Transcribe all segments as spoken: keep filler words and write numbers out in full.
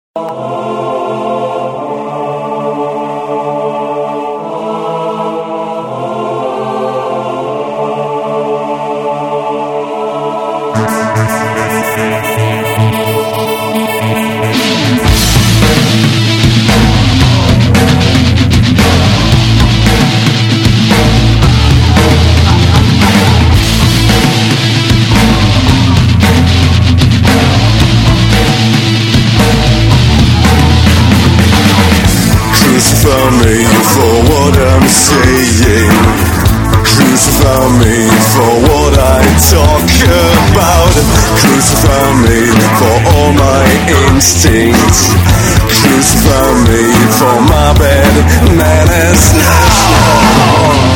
Crucify me for what I'm saying. Crucify me for what I talk about. Crucify me for all my instincts. Crucify me for my bad manners now.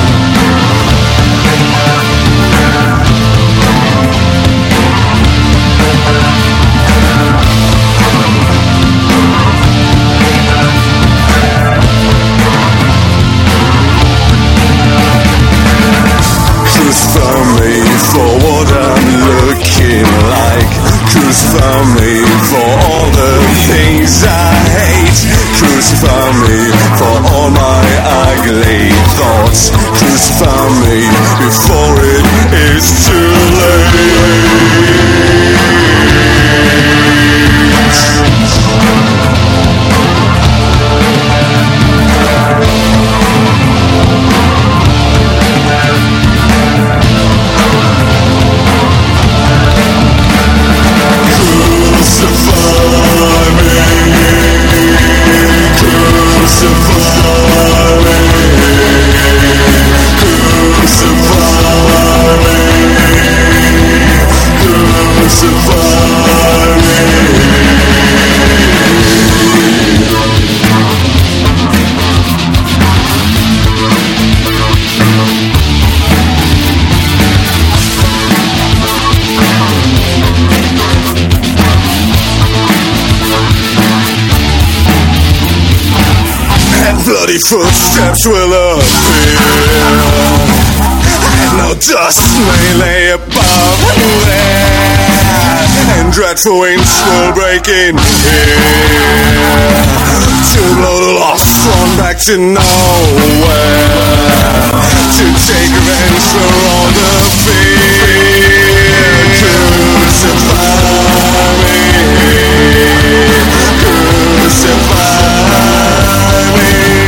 Crucify me for what I'm looking like. Crucify me for all the things I hate. Crucify me for all my ugly thoughts. Crucify me before it is too late. Bloody footsteps will appear, and no dust may lay above there, and dreadful winds will break in here to blow the lost one back to nowhere, to take revenge for all the fear. Crucify me, crucify me.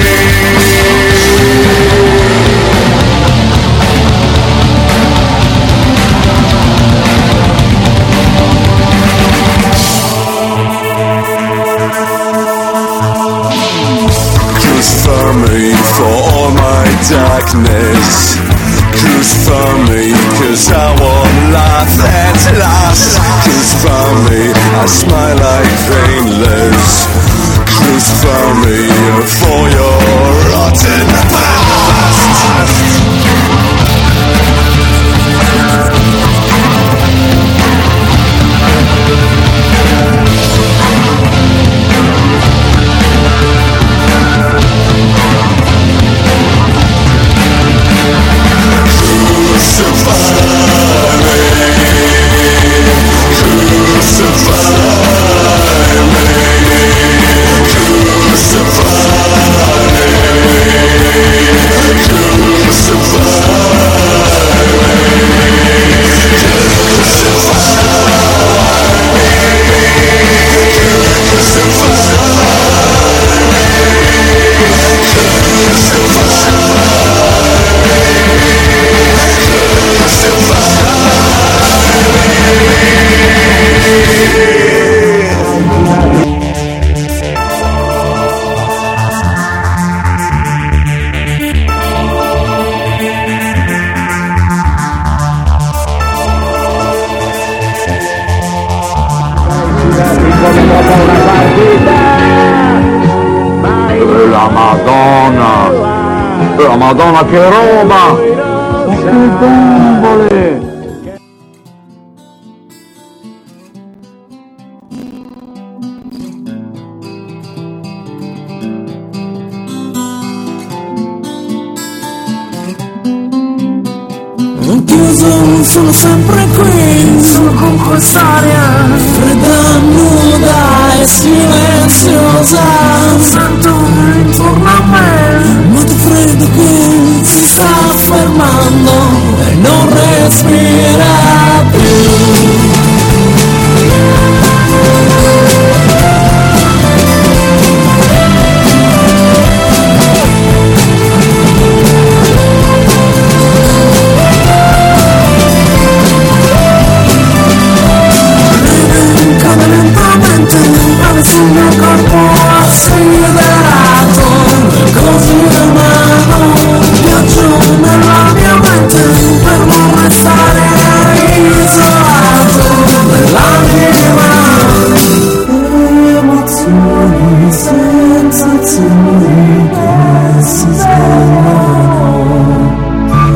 Crucify me for all my darkness. Crucify me cause I won't laugh at last. Crucify me, I smile like painless. Crucify me for your rotten past. La Madonna, la Madonna che roba, ma che bombole! Chiuso, sono sempre qui, sono con quest'aria fredda, nuda e silenziosa. cosa sento intorno a me, moto freddo che si sta fermando e non respira più. Sul mio corpo assiderato, così amaro, viaggio nella mia mente per non restare isolato nell'anima. Emozioni, sensazioni che si svegliano.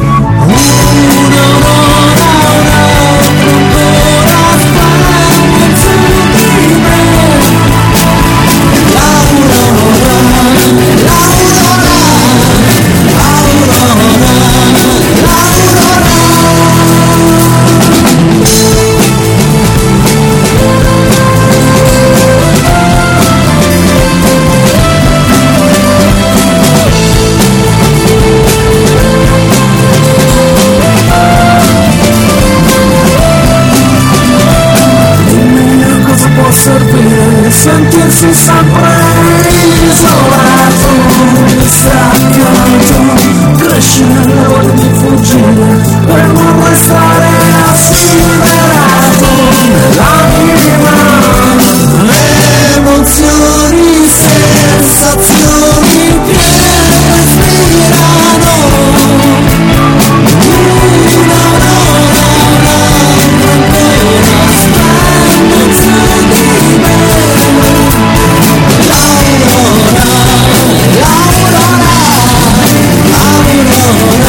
Servire, sentirsi sempre isolato, distaccato, crescere, voglia di fuggire per non restare assiderato nell'anima. Emozioni, sensazioni che respirano. Laura, Laura, Laura,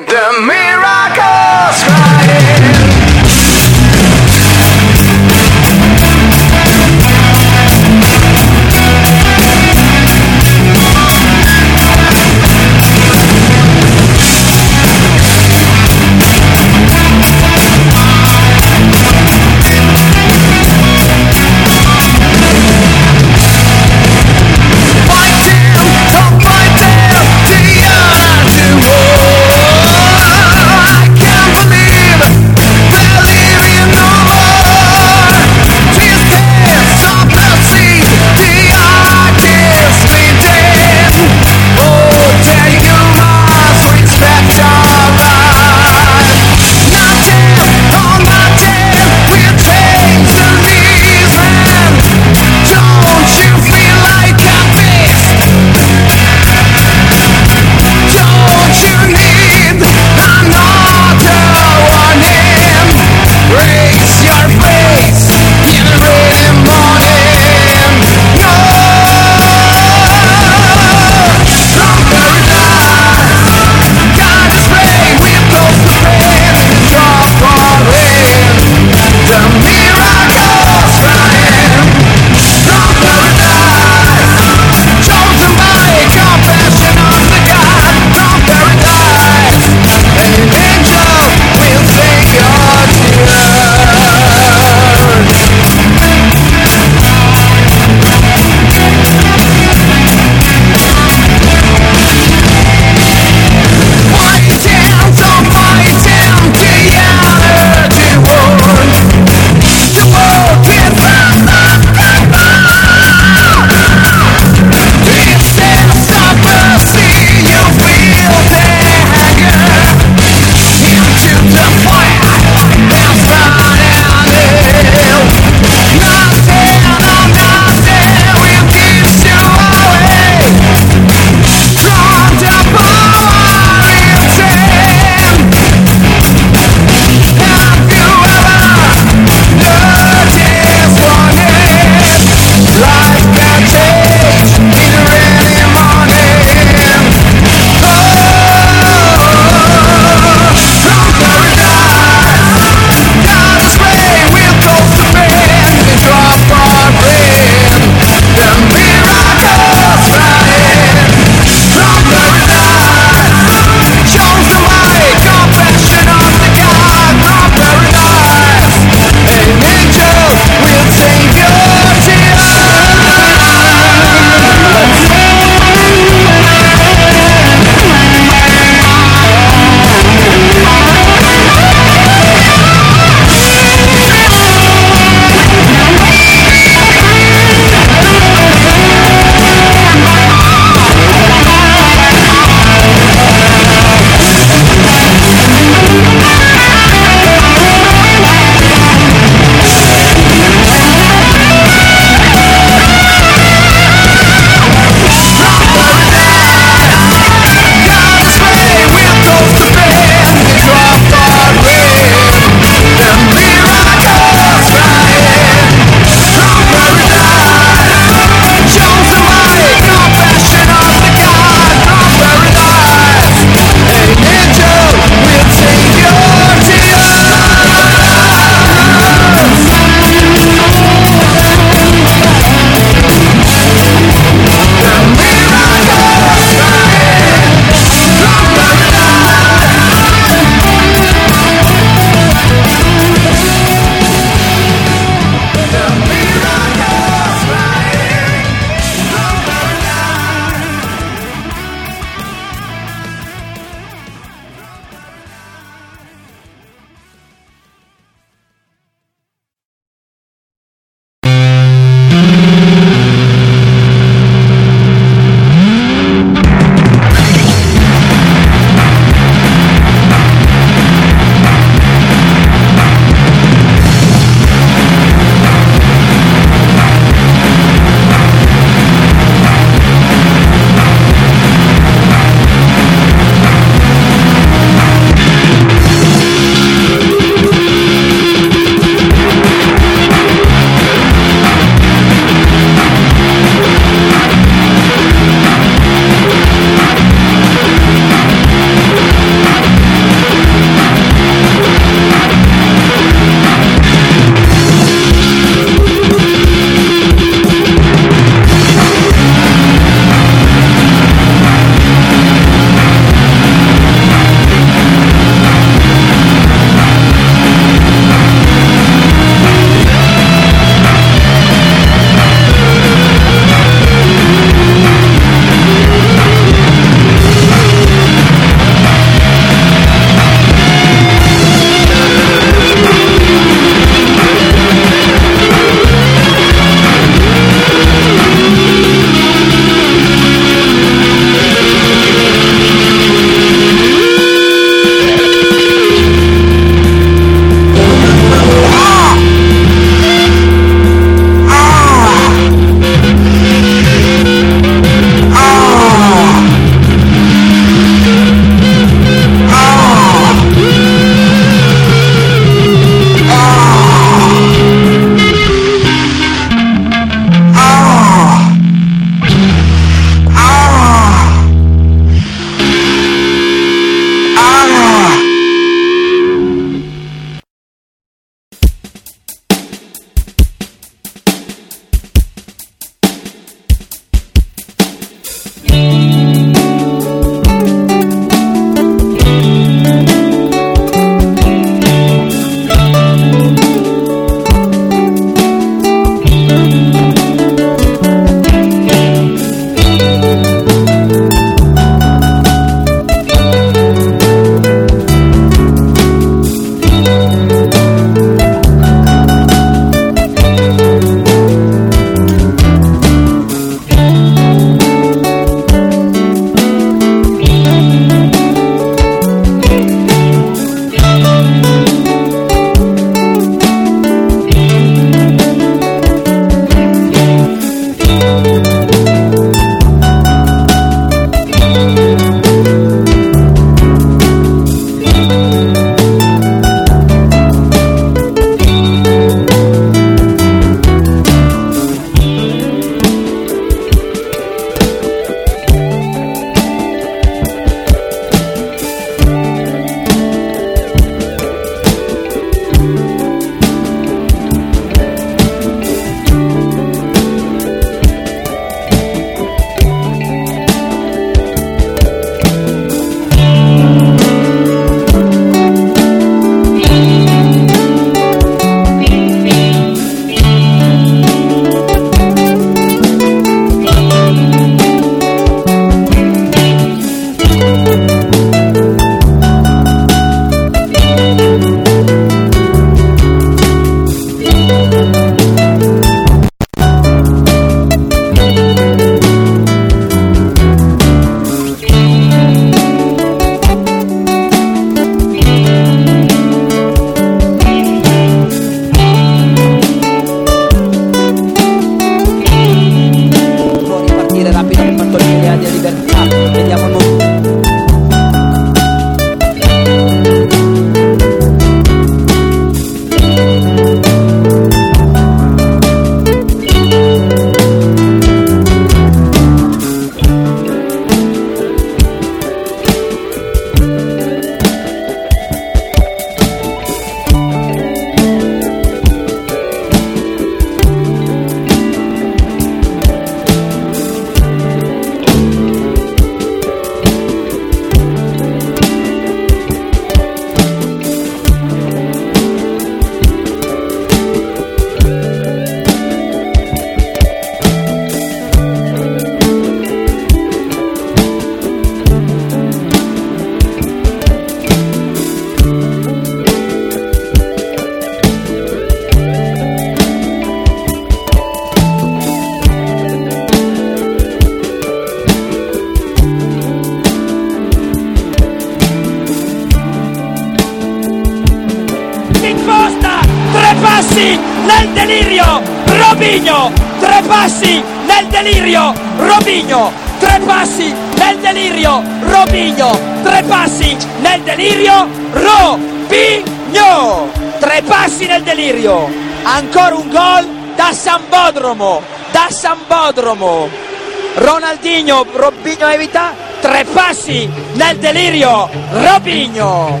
passi nel delirio, Robinho, tre passi nel delirio, Robinho, tre passi nel delirio, Robinho, tre passi nel delirio, Robinho, tre passi nel delirio, ancora un gol da Sambodromo, da Sambodromo, Ronaldinho, Robinho evita, tre passi nel delirio, Robinho.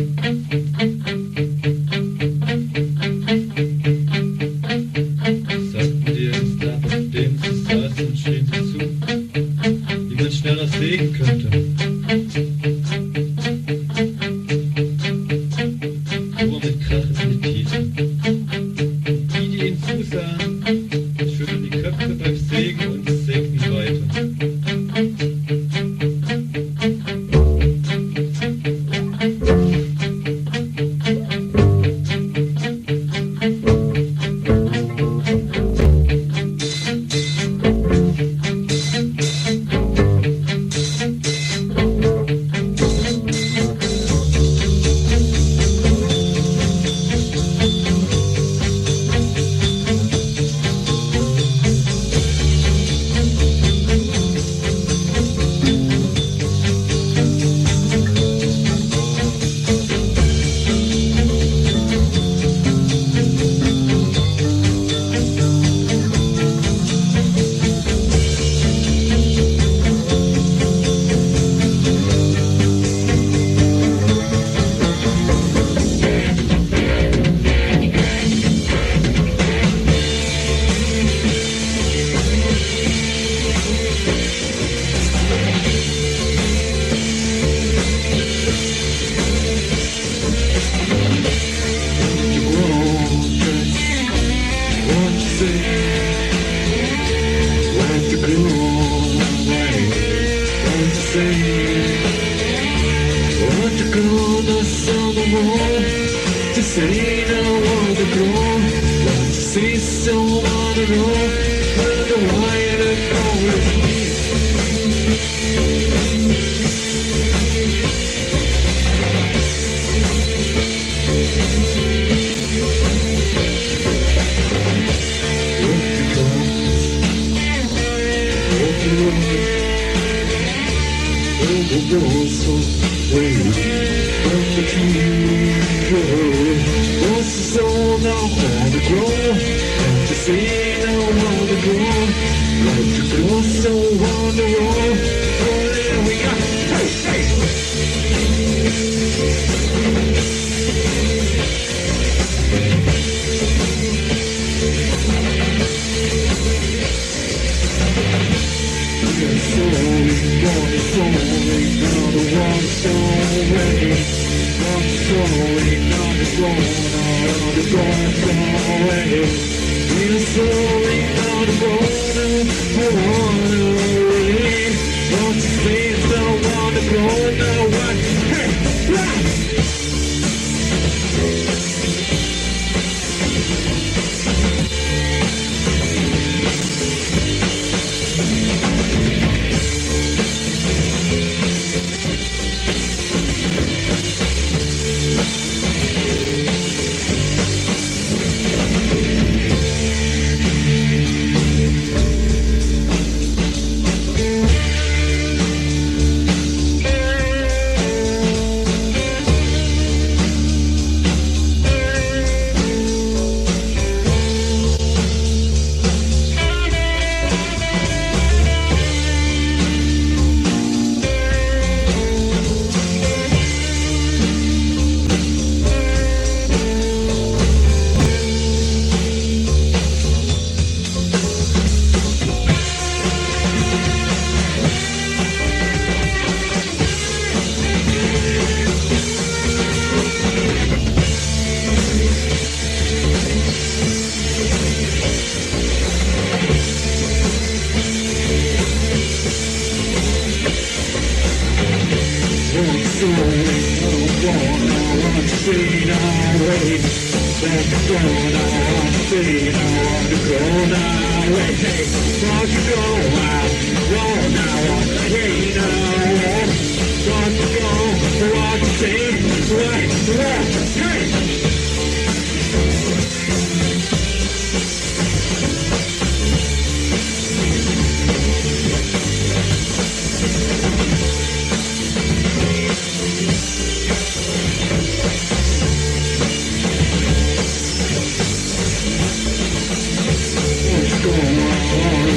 Schneller sägen könnte. Nur mit Krach ist nicht tief. Die, die ihn zusahen, schütteln die Köpfe beim Sägen und es sägt nicht weiter.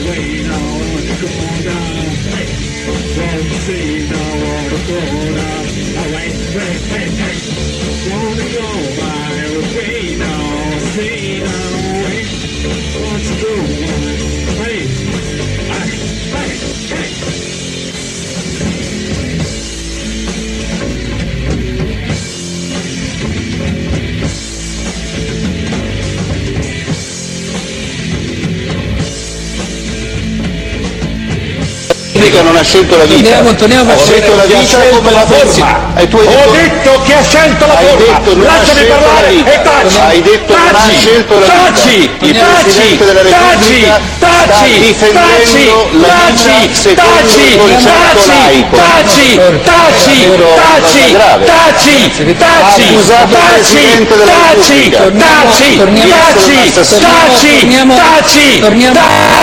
Non ha scelto la vita, torniamo, torniamo ha scelto la vita come la forma. E tu hai detto, Ho detto che ha scelto la forma, lasciami parlare e taci! Hai detto non ha scelto la taci, vita. Il Presidente della Repubblica sta difendendo la vita secondo il concetto laico. taci, taci, taci, taci, taci, accusato il Presidente della taci, Repubblica. taci, taci, taci, taci, torniamo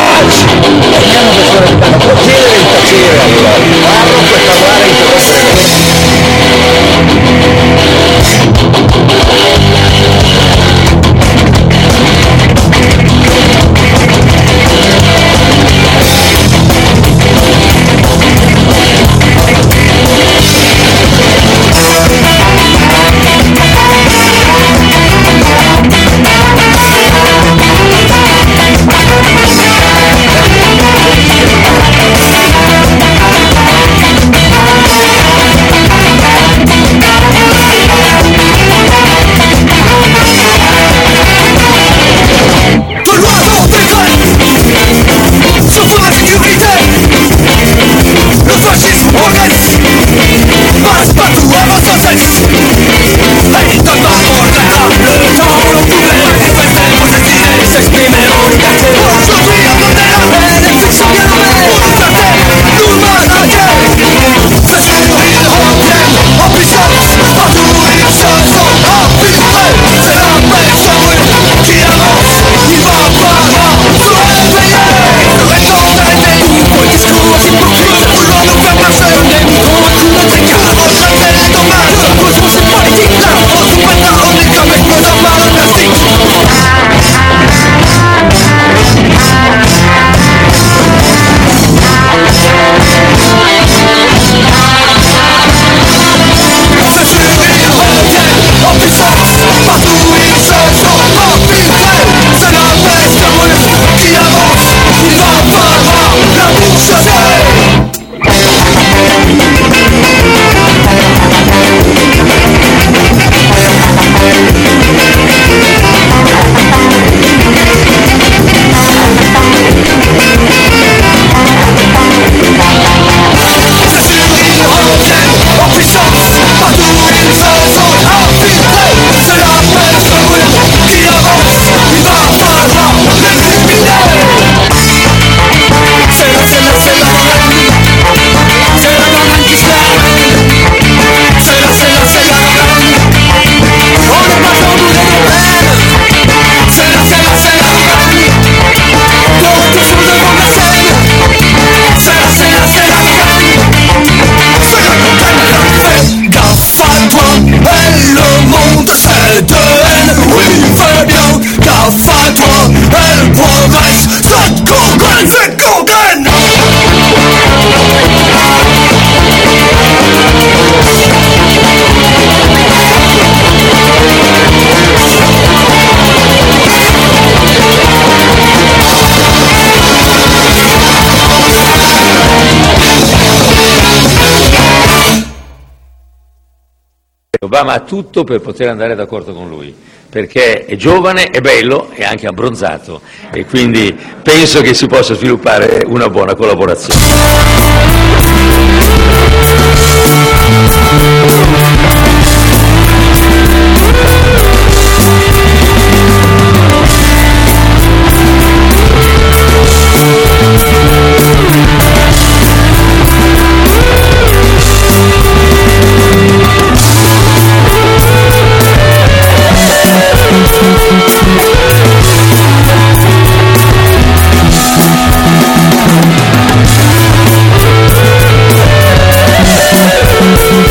tacere allora. Parlo per parlare in Obama ha tutto per poter andare d'accordo con lui, perché è giovane, è bello e anche abbronzato, e quindi penso che si possa sviluppare una buona collaborazione.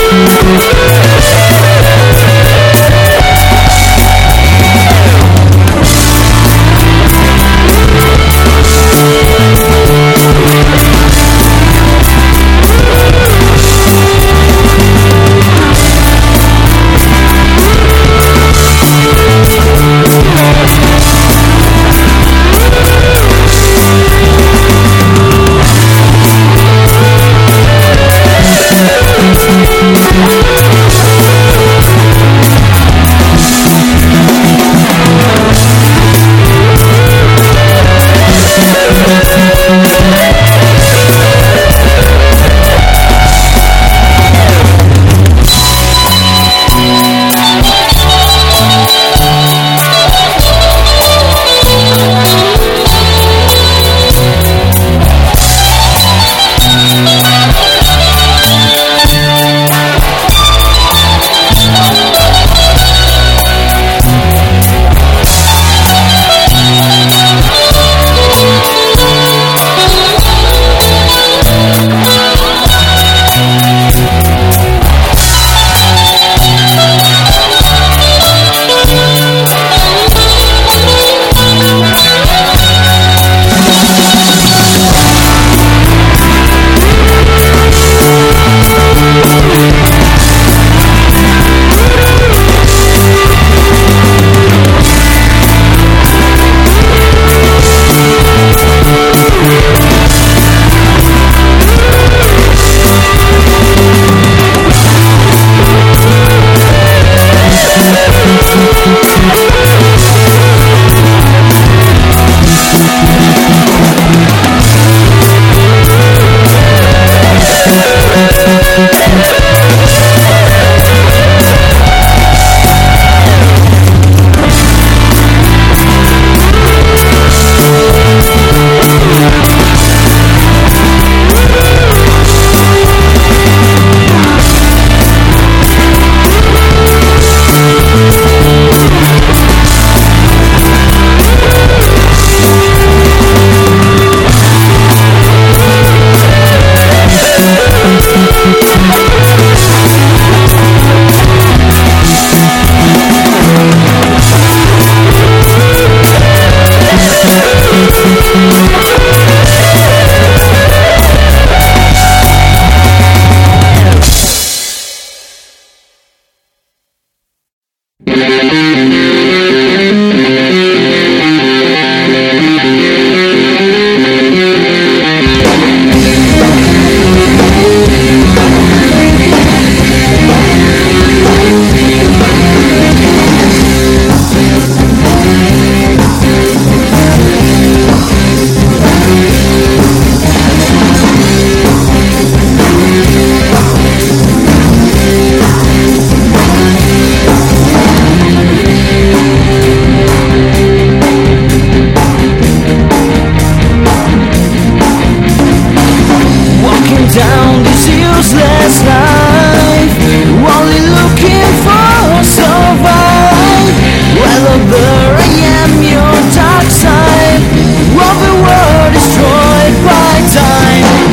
this life, only looking for survive. Whether I am your dark side, of the world destroyed by time.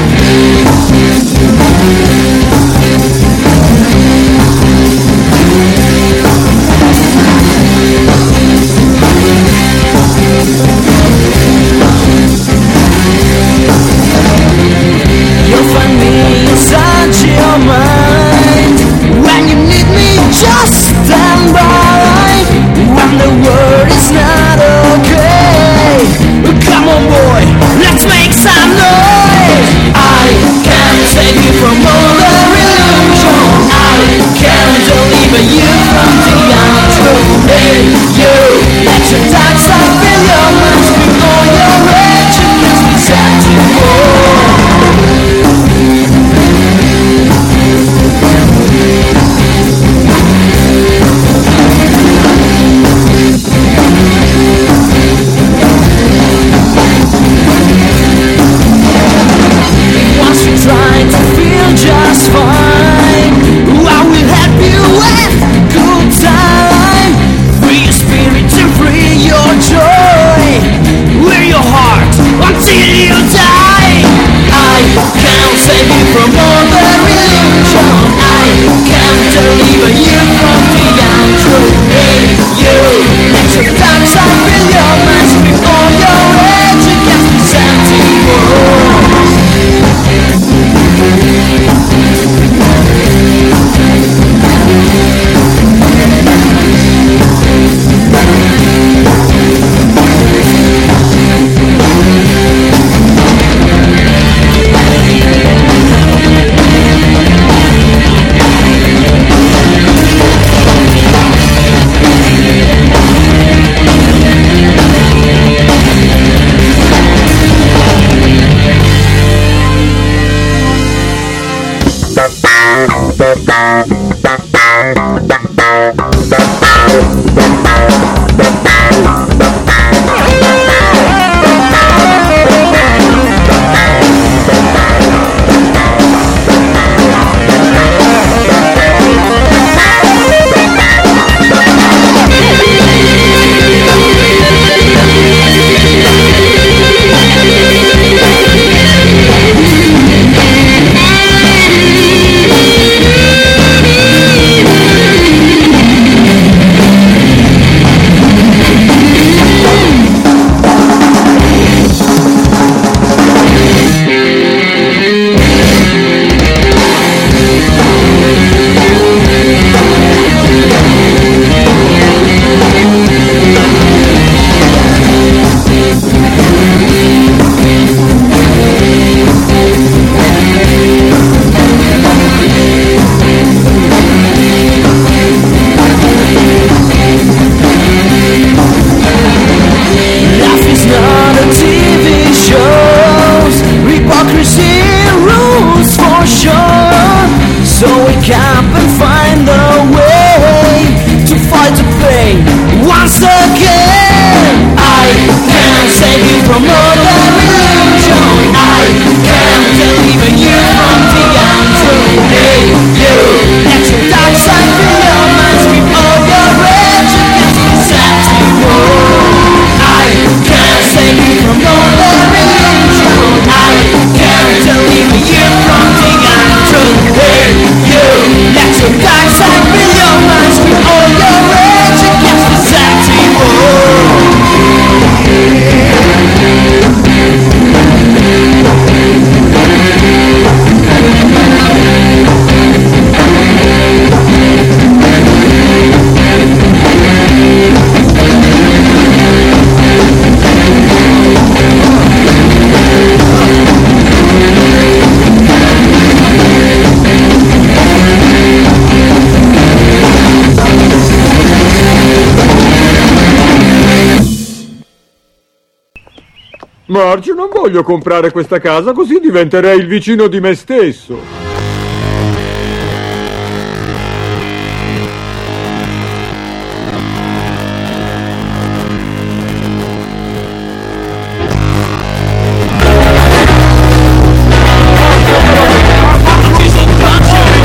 You'll find me inside your mind. When you need me, just stand by. When the world is not okay, come on boy, let's make some noise. I can save you from all the illusion. I can deliver you from the untruth. Hey you, let your dark side fill your mind. Scream all your rage against me, set you for. Once you try to feel just fine, I will help you with good time. Free your spirit and free your joy. Wear your heart until you die. I can save you from all the illusion. I can deliver you from the untruth. Hey you, let your dark side fill your mind. Scream all your rage against this empty world. Marge, non voglio comprare questa casa, così diventerei il vicino di me stesso. She's a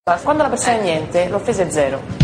Quando la persona è niente, l'offesa è zero.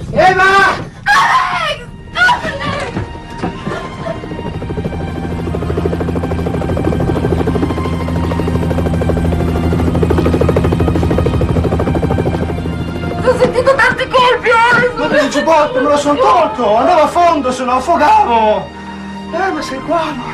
Eva! Ho sentito tanti colpi, Alex! Dove il giubbotto? Me lo sono tolto! Andavo a fondo, se no affogavo! Eh, ma sei qua allora!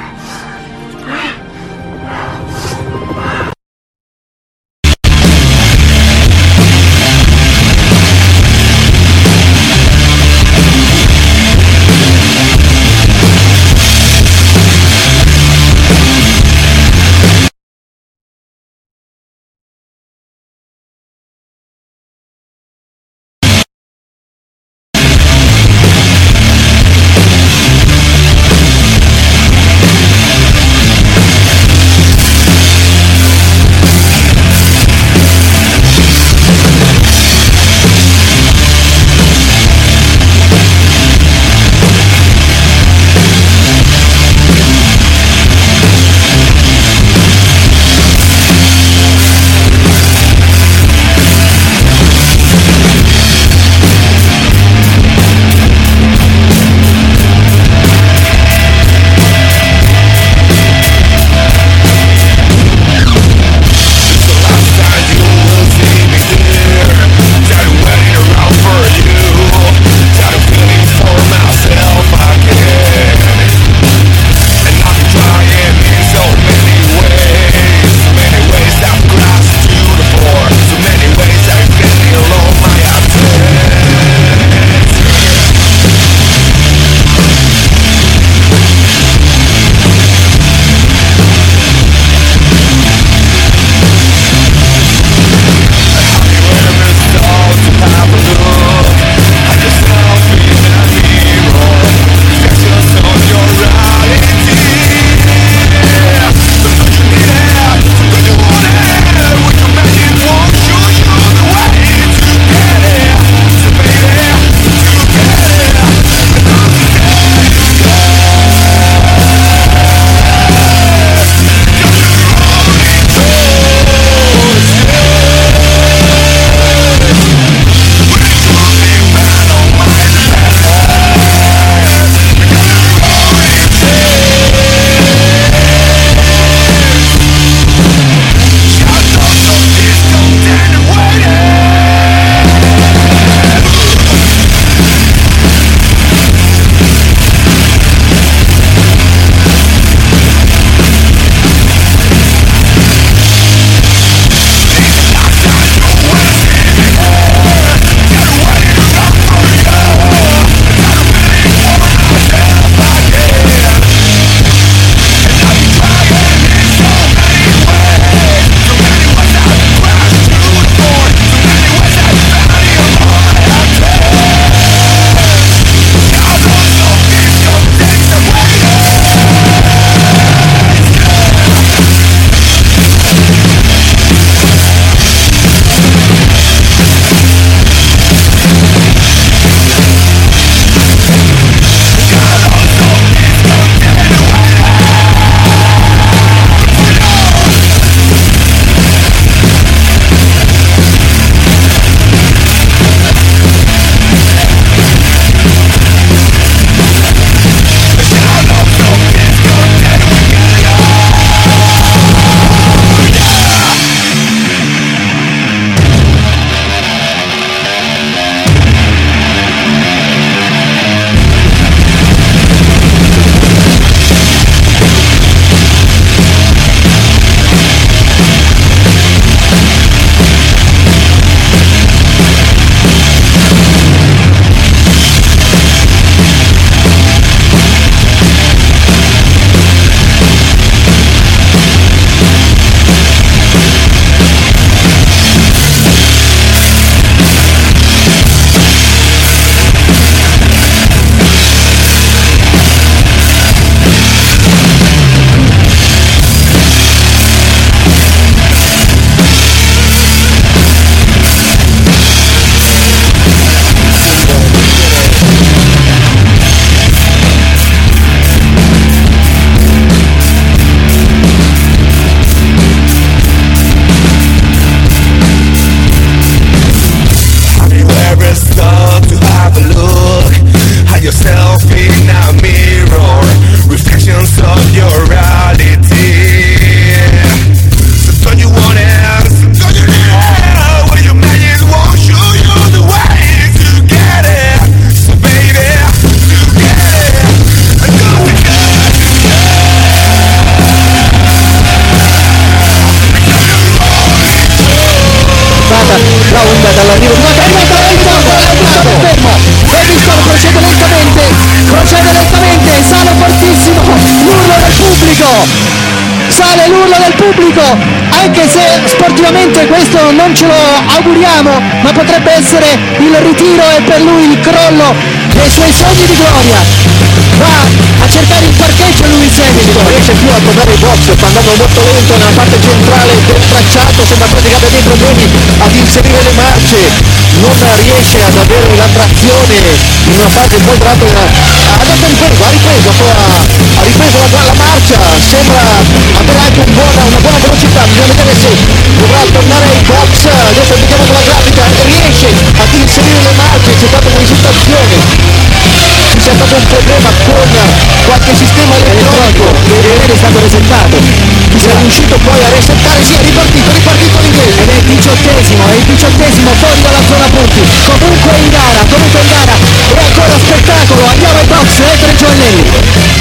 pubblico, anche se sportivamente questo non ce lo auguriamo, ma potrebbe essere il ritiro e per lui il crollo dei suoi sogni di gloria. Va a cercare il parcheggio Lewis Hamilton, non riesce più a trovare i box, sta andando molto lento nella parte centrale del tracciato, sembra praticamente abbia dei problemi ad inserire le marce, non riesce ad avere la trazione in una fase un po' rapida. Adesso ha ripreso, ha ripreso, ha, ha ripreso la, la marcia, sembra avere anche un buona, una buona velocità, bisogna vedere se dovrà tornare ai box. Adesso vediamo con la grafica, riesce ad inserire le marce, c'è stata un'esitazione, c'è stato un problema con qualche sistema elettronico che ieri è stato resettato, si è riuscito poi a resettare, si è ripartito, ripartito l'inglese ed è il diciottesimo, è il diciottesimo fuori dalla zona punti, comunque in gara, comunque in gara, e ancora spettacolo, andiamo ai box, Ettore Giovinelli.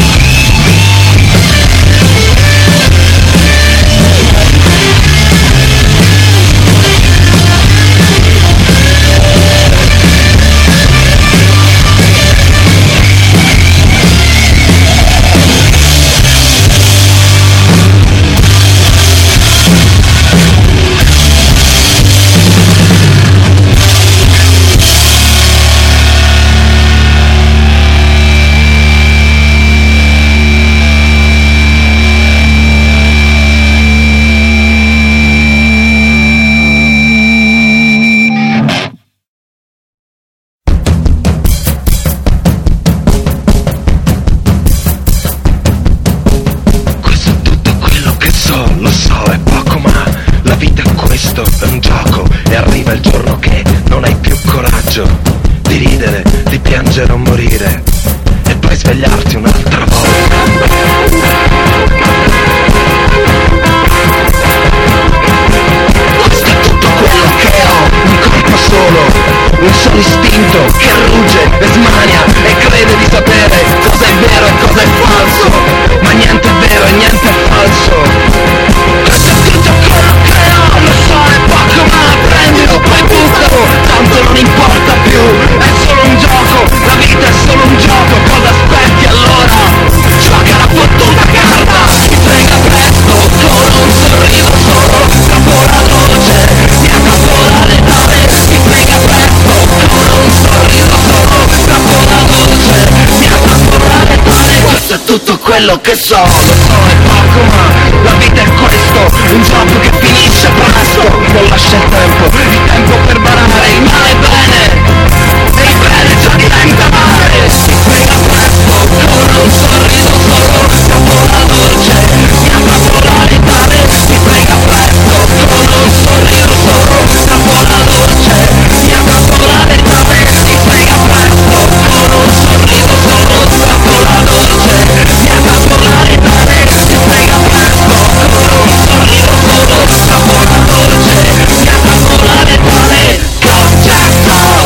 Tutto quello che so, lo so è poco ma la vita è questo, un gioco che finisce presto, non lascia il tempo, il tempo per barare il male bene, e il bene già diventa male, si frega presto, con un sorriso solo, capo la dolce, mi ha fatto la ritale, si frega presto, con un sorriso solo, capo la dolce, mi ha fatto la ritale, si frega presto, con un sorriso solo, capo la dolce. Con un sorriso solo, capo la dolce, mi ha fatto la letale, concerto.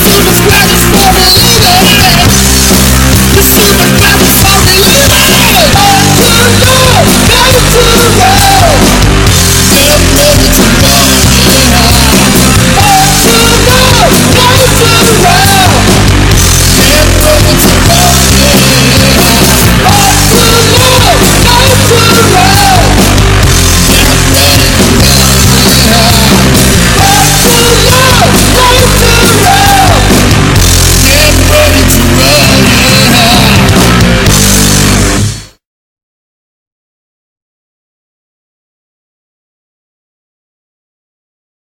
Sono squadre